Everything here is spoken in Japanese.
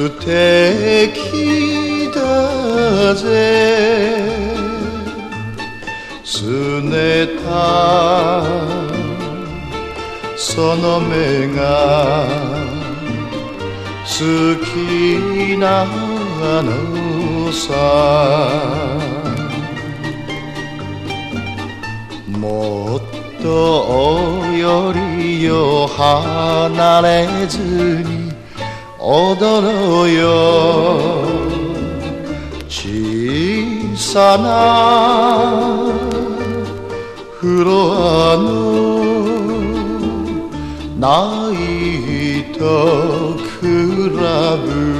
敵だぜ拗ねたその目が好きなのさもっとよりよ離れずに踊ろうよ小さなフロアのナイトクラブ